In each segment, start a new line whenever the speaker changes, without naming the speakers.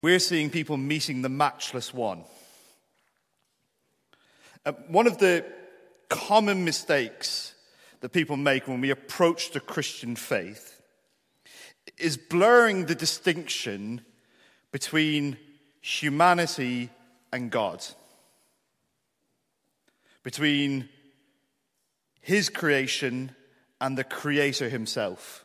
We're seeing people meeting the matchless one. One of the common mistakes that people make when we approach the Christian faith is blurring the distinction between humanity and God, between his creation and the Creator himself.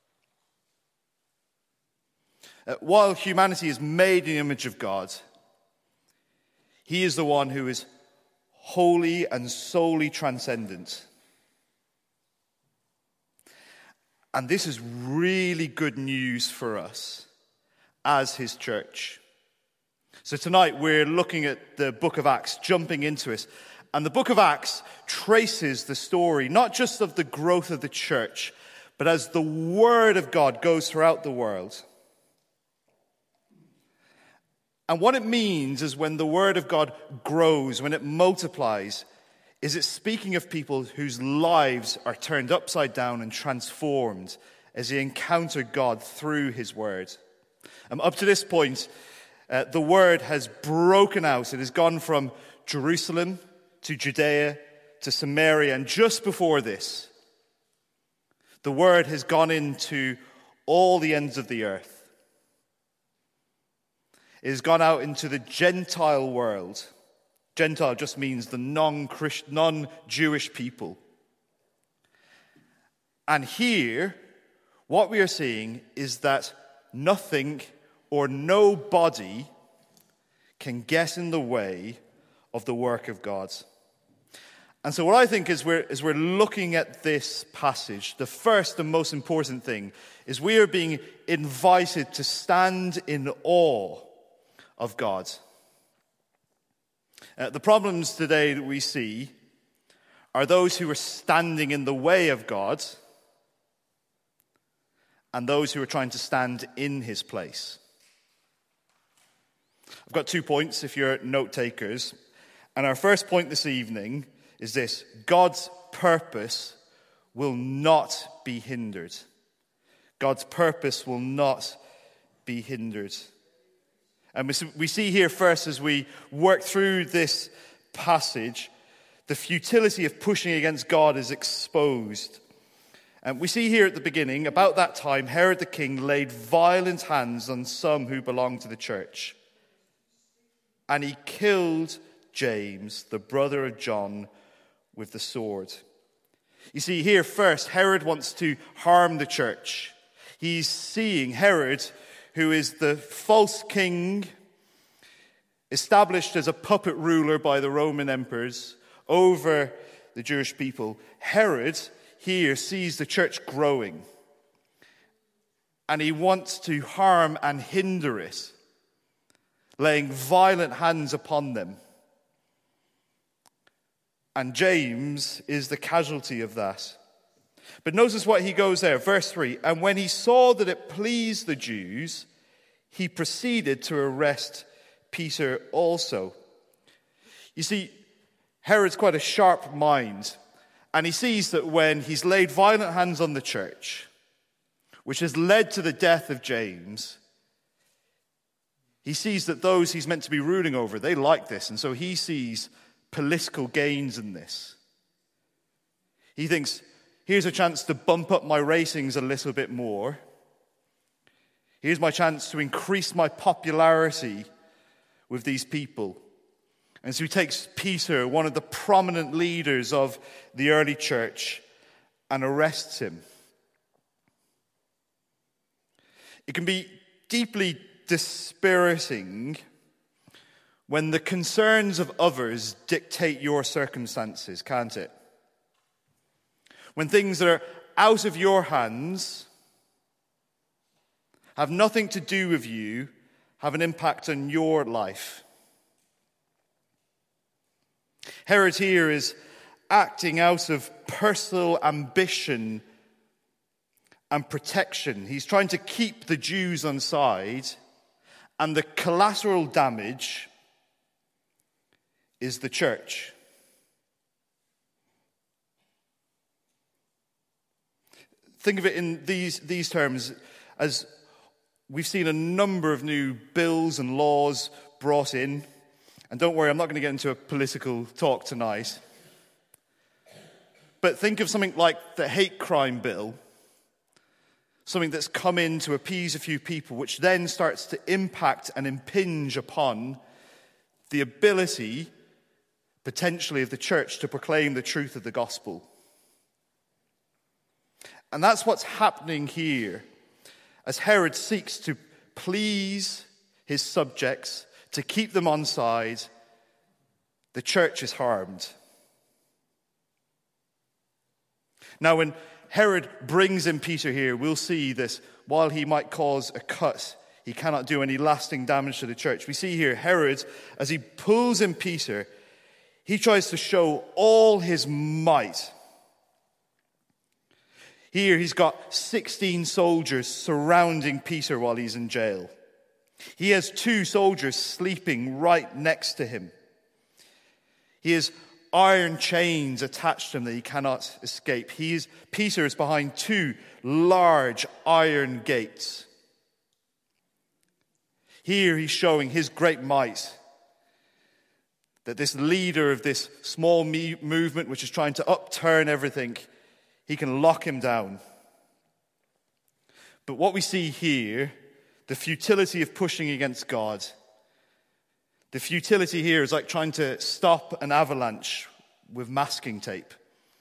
While humanity is made in the image of God, he is the one who is holy and solely transcendent. And this is really good news for us as his church. So tonight we're looking at the book of Acts, jumping into it. And the book of Acts traces the story, not just of the growth of the church, but as the word of God goes throughout the world. And what it means is when the word of God grows, when it multiplies, is it speaking of people whose lives are turned upside down and transformed as they encounter God through his word. Up to this point, the word has broken out. It has gone from Jerusalem to Judea to Samaria. And just before this, the word has gone into all the ends of the earth. It has gone out into the Gentile world. Gentile just means the non-Jewish people. And here, what we are seeing is that nothing or nobody can get in the way of the work of God. And so what I think is we're looking at this passage, the first and most important thing is we are being invited to stand in awe of God. The problems today that we see are those who are standing in the way of God and those who are trying to stand in his place. I've got 2 points if you're note takers. And our first point this evening is this: God's purpose will not be hindered. God's purpose will not be hindered. And we see here first, as we work through this passage, the futility of pushing against God is exposed. And we see here at the beginning, about that time, Herod the king laid violent hands on some who belonged to the church. And he killed James, the brother of John, with the sword. You see here first, Herod wants to harm the church. He's seeing Herod, who is the false king, established as a puppet ruler by the Roman emperors over the Jewish people. Herod here sees the church growing, and he wants to harm and hinder it, laying violent hands upon them. And James is the casualty of that. But notice what he goes there, verse 3. And when he saw that it pleased the Jews, he proceeded to arrest Peter also. You see, Herod's quite a sharp mind. And he sees that when he's laid violent hands on the church, which has led to the death of James, he sees that those he's meant to be ruling over, they like this. And so he sees political gains in this. He thinks, here's a chance to bump up my ratings a little bit more. Here's my chance to increase my popularity with these people. And so he takes Peter, one of the prominent leaders of the early church, and arrests him. It can be deeply dispiriting when the concerns of others dictate your circumstances, can't it? When things that are out of your hands, have nothing to do with you, have an impact on your life. Herod here is acting out of personal ambition and protection. He's trying to keep the Jews on side, and the collateral damage is the church. Think of it in these terms, as we've seen a number of new bills and laws brought in. And don't worry, I'm not going to get into a political talk tonight. But think of something like the hate crime bill, something that's come in to appease a few people, which then starts to impact and impinge upon the ability, potentially, of the church to proclaim the truth of the gospel. And that's what's happening here, as Herod seeks to please his subjects, to keep them on side. The church is harmed. Now, when Herod brings in Peter here, we'll see this. While he might cause a cut, he cannot do any lasting damage to the church. We see here Herod, as he pulls in Peter, he tries to show all his might. Here he's got 16 soldiers surrounding Peter while he's in jail. He has 2 soldiers sleeping right next to him. He has iron chains attached to him that he cannot escape. Peter is behind 2 large iron gates. Here he's showing his great might, that this leader of this small movement which is trying to upturn everything, he can lock him down. But what we see here, the futility of pushing against God, the futility here is like trying to stop an avalanche with masking tape.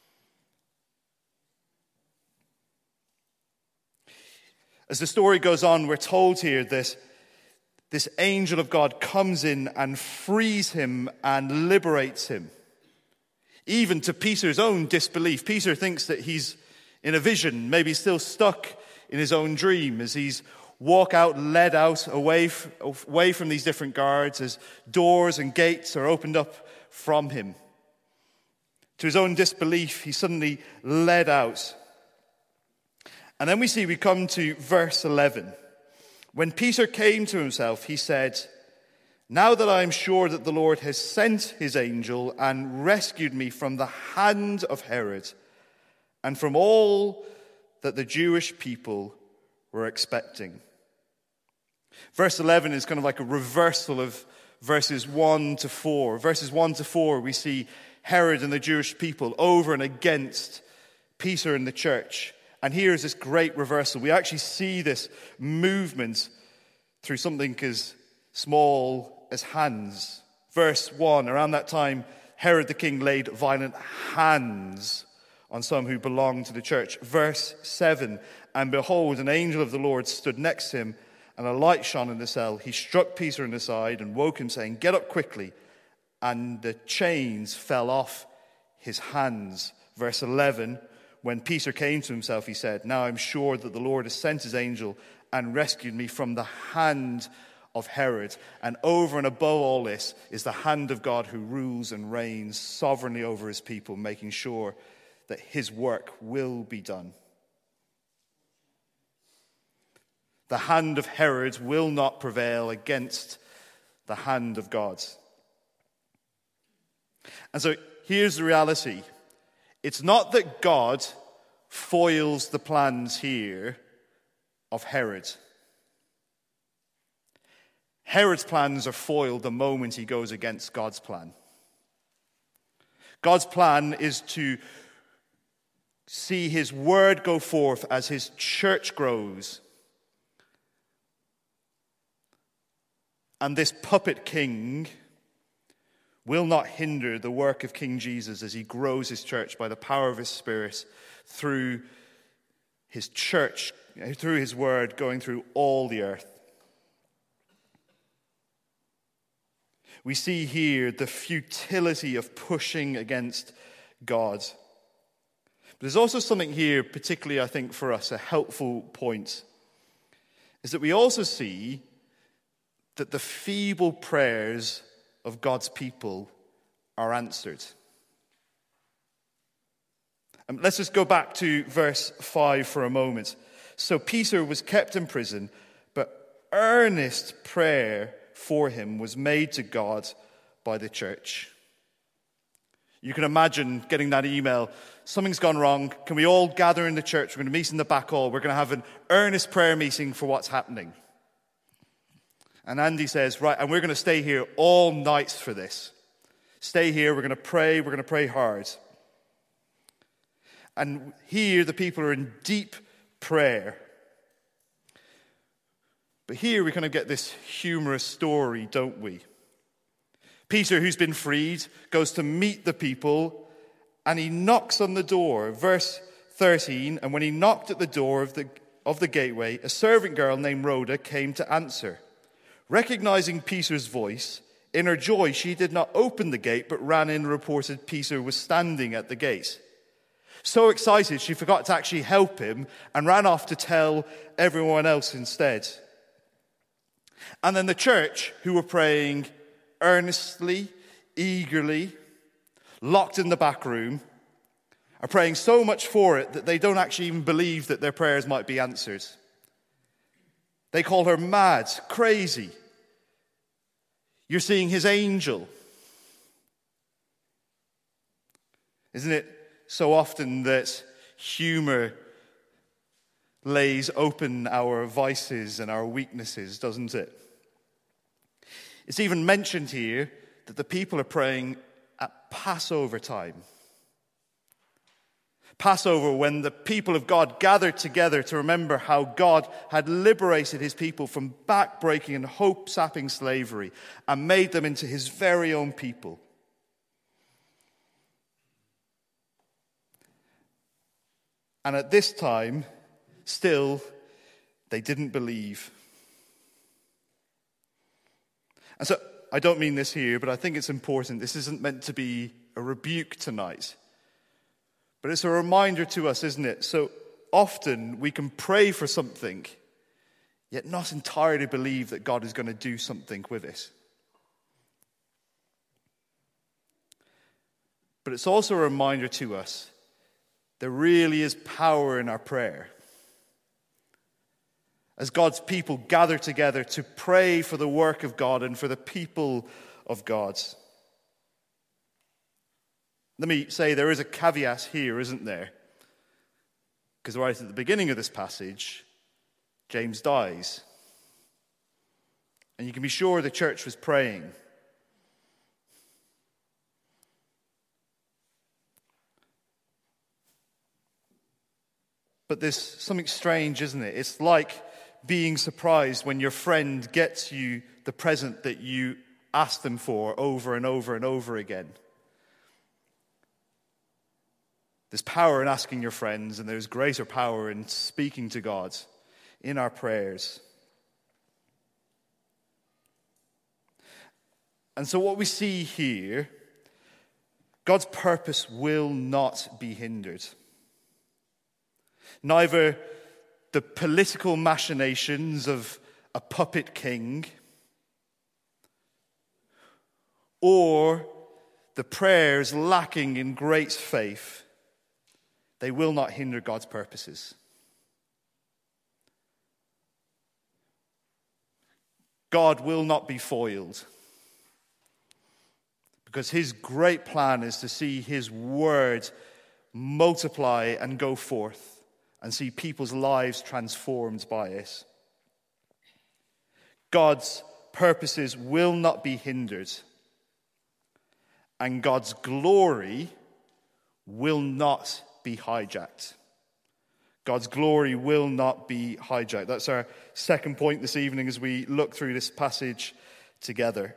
As the story goes on, we're told here this angel of God comes in and frees him and liberates him, even to Peter's own disbelief. Peter thinks that he's in a vision, maybe still stuck in his own dream, as he's led out away from these different guards, as doors and gates are opened up from him. To his own disbelief, he's suddenly led out. And then we come to verse 11. When Peter came to himself, he said, "Now that I am sure that the Lord has sent his angel and rescued me from the hand of Herod and from all that the Jewish people were expecting." Verse 11 is kind of like a reversal of verses 1 to 4. Verses 1 to 4, we see Herod and the Jewish people over and against Peter and the church. And here is this great reversal. We actually see this movement through something as small as hands. Verse 1, around that time, Herod the king laid violent hands on some who belonged to the church. Verse 7, and behold, an angel of the Lord stood next to him, and a light shone in the cell. He struck Peter in the side and woke him, saying, "Get up quickly." And the chains fell off his hands. Verse 11, when Peter came to himself, he said, "Now I'm sure that the Lord has sent his angel and rescued me from the hand of Herod." And over and above all this is the hand of God, who rules and reigns sovereignly over his people, making sure that his work will be done. The hand of Herod will not prevail against the hand of God. And so here's the reality. It's not that God foils the plans here of Herod. Herod's plans are foiled the moment he goes against God's plan. God's plan is to see his word go forth as his church grows. And this puppet king will not hinder the work of King Jesus as he grows his church by the power of his Spirit through his church, through his word going through all the earth. We see here the futility of pushing against God. But there's also something here, particularly I think for us, a helpful point, is that we also see that the feeble prayers of God's people are answered. Let's just go back to verse 5 for a moment. So Peter was kept in prison, but earnest prayer for him was made to God by the church. You can imagine getting that email, "Something's gone wrong. Can we all gather in the church? We're going to meet in the back hall. We're going to have an earnest prayer meeting for what's happening." And Andy says, right, and we're going to stay here all night for this. Stay here, we're going to pray hard. And here the people are in deep prayer. But here we kind of get this humorous story, don't we? Peter, who's been freed, goes to meet the people, and he knocks on the door. Verse 13, and when he knocked at the door of the gateway, a servant girl named Rhoda came to answer. Recognizing Peter's voice, in her joy she did not open the gate, but ran in and reported Peter was standing at the gate. So excited, she forgot to actually help him and ran off to tell everyone else instead. And then the church, who were praying earnestly, eagerly, locked in the back room, are praying so much for it that they don't actually even believe that their prayers might be answered. They call her mad, crazy. You're seeing his angel. Isn't it so often that humor lays open our vices and our weaknesses, doesn't it? It's even mentioned here that the people are praying at Passover time. Passover, when the people of God gathered together to remember how God had liberated his people from backbreaking and hope-sapping slavery and made them into his very own people. And at this time, still, they didn't believe. And so, I don't mean this here, but I think it's important. This isn't meant to be a rebuke tonight. But it's a reminder to us, isn't it? So often we can pray for something, yet not entirely believe that God is going to do something with it. But it's also a reminder to us there really is power in our prayer. As God's people gather together to pray for the work of God and for the people of God. Let me say there is a caveat here, isn't there? Because right at the beginning of this passage, James dies. And you can be sure the church was praying. But there's something strange, isn't it? It's like being surprised when your friend gets you the present that you asked them for over and over and over again. There's power in asking your friends, and there's greater power in speaking to God in our prayers. And so what we see here, God's purpose will not be hindered. Neither the political machinations of a puppet king or the prayers lacking in great faith, they will not hinder God's purposes. God will not be foiled, because his great plan is to see his word multiply and go forth and see people's lives transformed by it. God's purposes will not be hindered, and God's glory will not be hijacked. God's glory will not be hijacked. That's our second point this evening as we look through this passage together.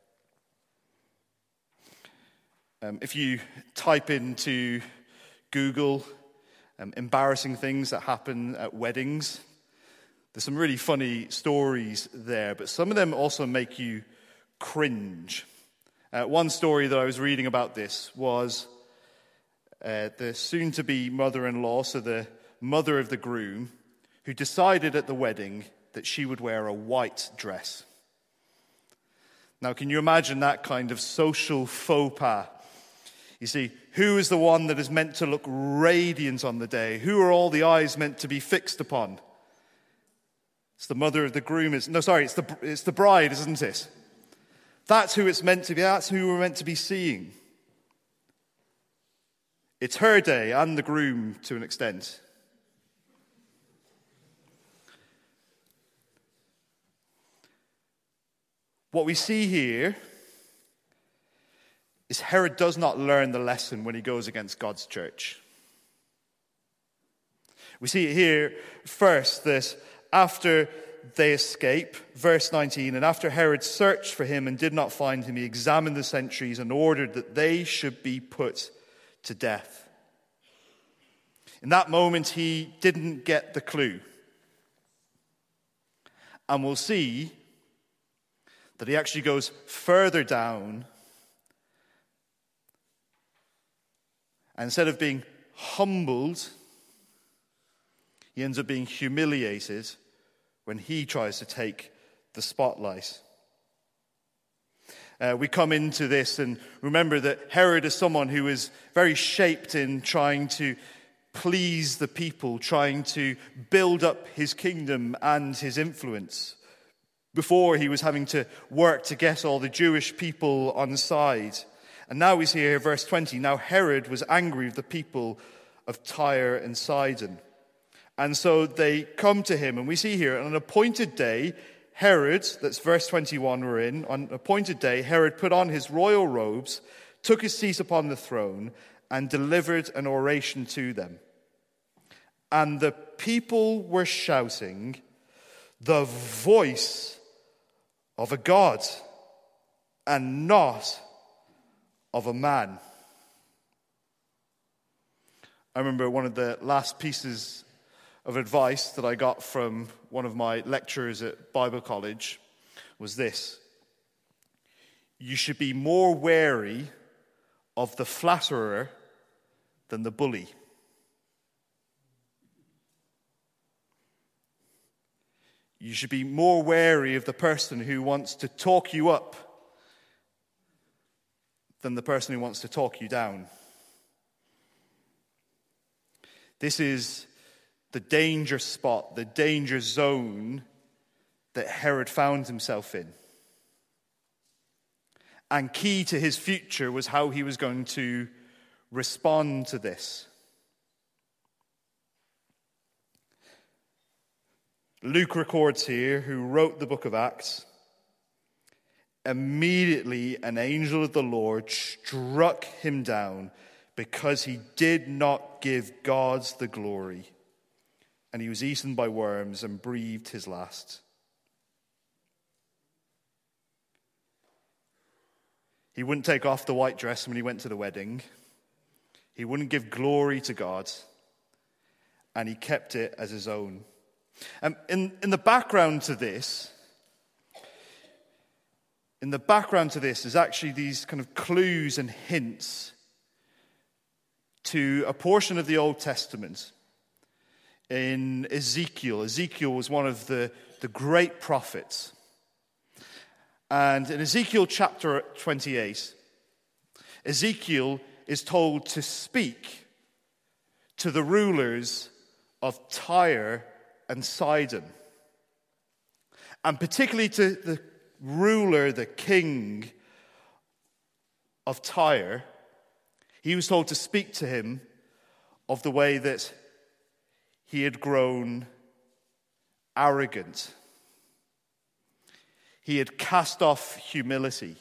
If you type into Google embarrassing things that happen at weddings, there's some really funny stories there, but some of them also make you cringe. One story that I was reading about this was the soon-to-be mother-in-law, so the mother of the groom, who decided at the wedding that she would wear a white dress. Now, can you imagine that kind of social faux pas? You see, who is the one that is meant to look radiant on the day? Who are all the eyes meant to be fixed upon? It's the mother of the groom. It's the bride, isn't it? That's who it's meant to be. That's who we're meant to be seeing. It's her day and the groom to an extent. what we see here is Herod does not learn the lesson when he goes against God's church. We see it here first that after they escape, verse 19, and after Herod searched for him and did not find him, he examined the sentries and ordered that they should be put to death. In that moment, he didn't get the clue. And we'll see that he actually goes further down. And instead of being humbled, he ends up being humiliated when he tries to take the spotlight. We come into this and remember that Herod is someone who is very shaped in trying to please the people, trying to build up his kingdom and his influence. Before, he was having to work to get all the Jewish people on side. And now we see here, verse 20, now Herod was angry with the people of Tyre and Sidon. And so they come to him, and we see here, on an appointed day, Herod, that's verse 21 we're in, on an appointed day, Herod put on his royal robes, took his seat upon the throne, and delivered an oration to them. And the people were shouting, the voice of a God, and not of a man. I remember one of the last pieces of advice that I got from one of my lecturers at Bible college was this: you should be more wary of the flatterer than the bully. You should be more wary of the person who wants to talk you up than the person who wants to talk you down. This is the danger spot, the danger zone that Herod found himself in. And key to his future was how he was going to respond to this. Luke records here, who wrote the book of Acts, immediately an angel of the Lord struck him down because he did not give God the glory. And he was eaten by worms and breathed his last. He wouldn't take off the white dress when he went to the wedding. He wouldn't give glory to God. And he kept it as his own. In the background to this, is actually these kind of clues and hints to a portion of the Old Testament. In Ezekiel. Ezekiel was one of the great prophets. And in Ezekiel chapter 28, Ezekiel is told to speak to the rulers of Tyre and Sidon. And particularly to the ruler, the king of Tyre, he was told to speak to him of the way that he had grown arrogant. He had cast off humility.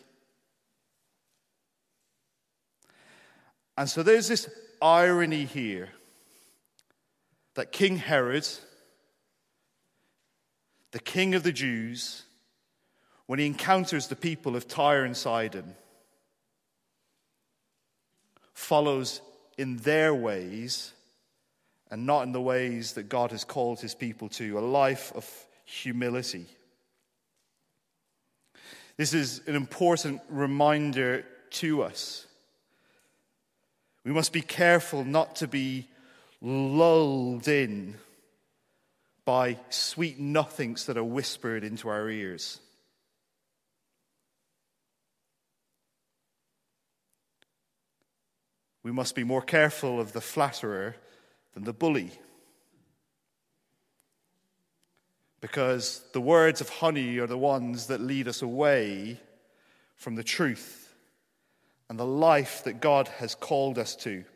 And so there's this irony here that King Herod, the king of the Jews, when he encounters the people of Tyre and Sidon, follows in their ways and not in the ways that God has called his people to, a life of humility. This is an important reminder to us. We must be careful not to be lulled in by sweet nothings that are whispered into our ears. We must be more careful of the flatterer than the bully. Because the words of honey are the ones that lead us away from the truth and the life that God has called us to.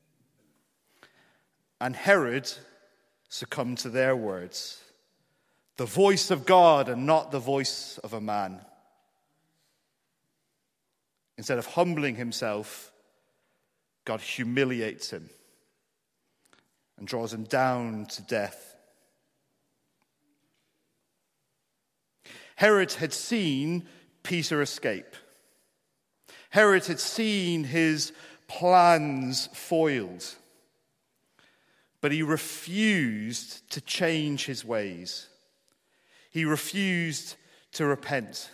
And Herod succumbed to their words. the voice of God and not the voice of a man. Instead of humbling himself, God humiliates him and draws him down to death. Herod had seen Peter escape. Herod had seen his plans foiled. But he refused to change his ways. He refused to repent.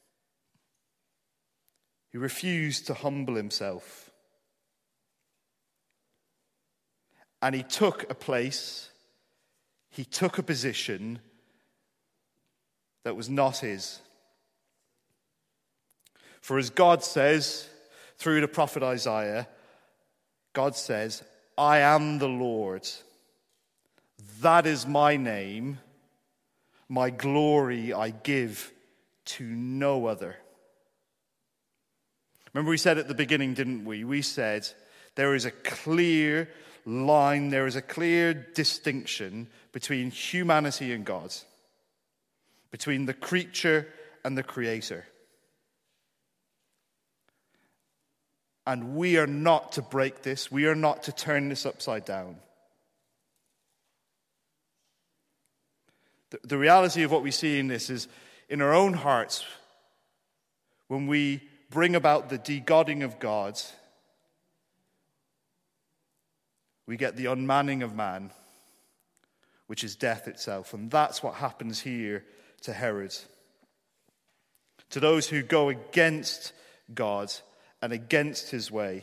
He refused to humble himself. And he took a place, he took a position that was not his. For as God says, through the prophet Isaiah, God says, I am the Lord. That is my name. My glory I give to no other. Remember we said at the beginning, didn't we? We said there is a clear line, there is a clear distinction between humanity and God, between the creature and the creator. And we are not to break this. We are not to turn this upside down. The reality of what we see in this is in our own hearts, when we bring about the de-godding of God, we get the unmanning of man, which is death itself. And that's what happens here to Herod. To those who go against God and against his way.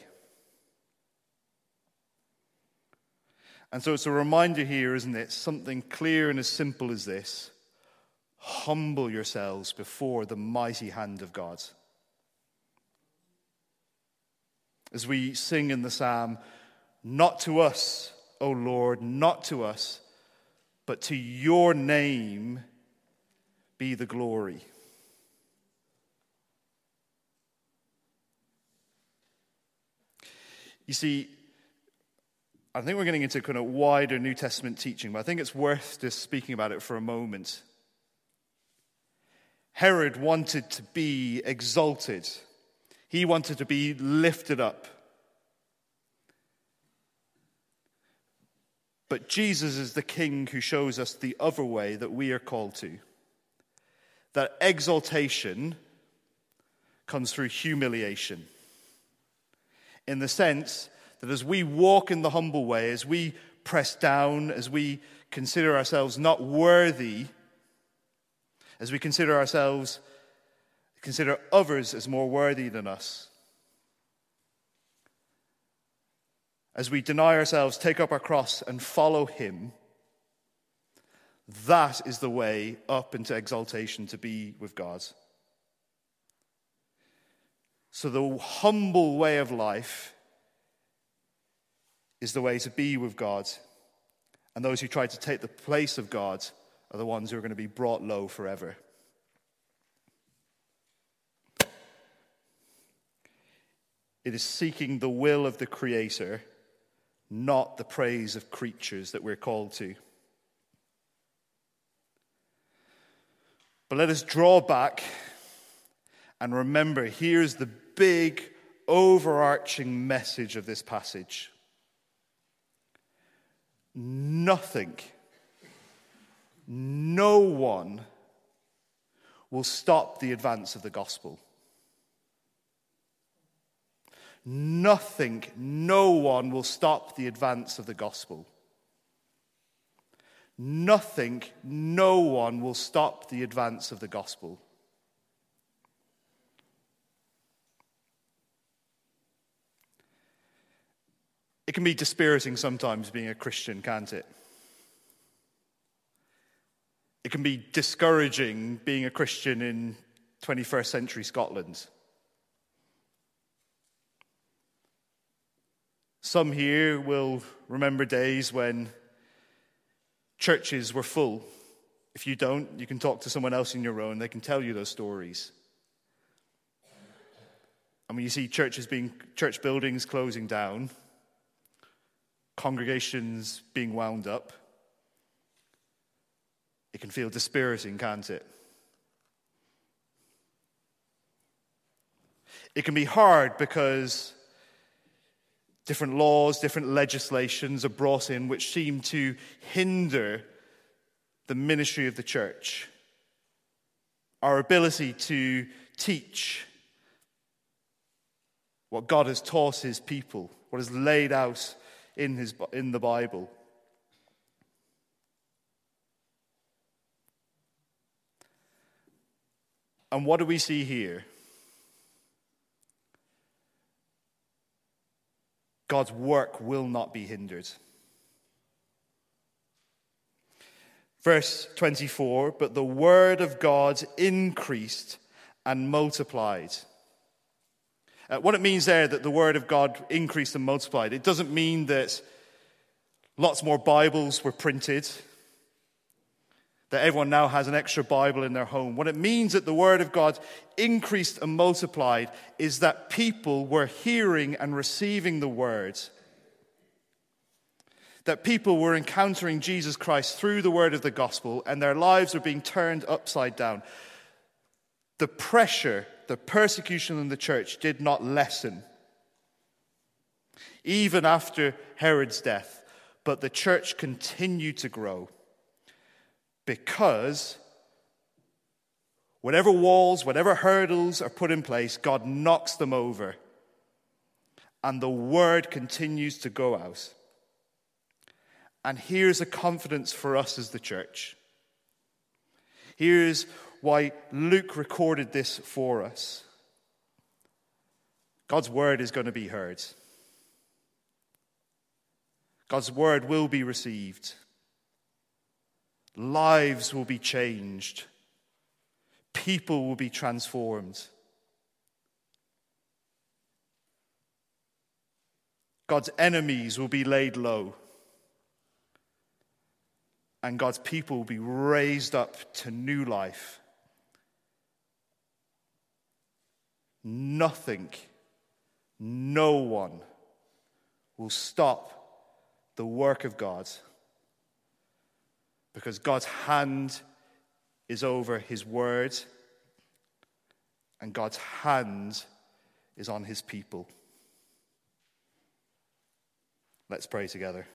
And so it's a reminder here, isn't it? Something clear and as simple as this. Humble yourselves before the mighty hand of God. As we sing in the psalm, not to us, O Lord, not to us, but to your name be the glory. You see, I think we're getting into kind of wider New Testament teaching, but I think it's worth just speaking about it for a moment. Herod wanted to be exalted. He wanted to be lifted up. But Jesus is the King who shows us the other way that we are called to. That exaltation comes through humiliation. In the sense that as we walk in the humble way, as we press down, as we consider ourselves not worthy, as we consider others as more worthy than us, as we deny ourselves, take up our cross and follow him, that is the way up into exaltation to be with God. So the humble way of life is the way to be with God. And those who try to take the place of God are the ones who are going to be brought low forever. It is seeking the will of the Creator, not the praise of creatures, that we're called to. But let us draw back and remember, here's the big, overarching message of this passage. Nothing, no one will stop the advance of the gospel. Nothing, no one will stop the advance of the gospel. Nothing, no one will stop the advance of the gospel. It can be dispiriting sometimes being a Christian, can't it? It can be discouraging being a Christian in 21st century Scotland. Some here will remember days when churches were full. If you don't, you can talk to someone else in your own. They can tell you those stories. And when you see church buildings closing down, congregations being wound up, It can feel dispiriting, can't it? It can be hard because different laws, different legislations are brought in which seem to hinder the ministry of the church, our ability to teach what God has taught his people, what is laid out in the Bible. And what do we see here? God's work will not be hindered. Verse 24, but the word of God increased and multiplied. What it means there, that the word of God increased and multiplied, it doesn't mean that lots more Bibles were printed, that everyone now has an extra Bible in their home. What it means that the word of God increased and multiplied is that people were hearing and receiving the word. That people were encountering Jesus Christ through the word of the gospel, and their lives were being turned upside down. The pressure, the persecution in the church did not lessen, even after Herod's death, but the church continued to grow because whatever walls, whatever hurdles are put in place, God knocks them over, and the word continues to go out. And here's a confidence for us as the church. Here's why Luke recorded this for us. God's word is going to be heard. God's word will be received. Lives will be changed. People will be transformed. God's enemies will be laid low. And God's people will be raised up to new life. Nothing, no one will stop the work of God, because God's hand is over his word, and God's hand is on his people. Let's pray together.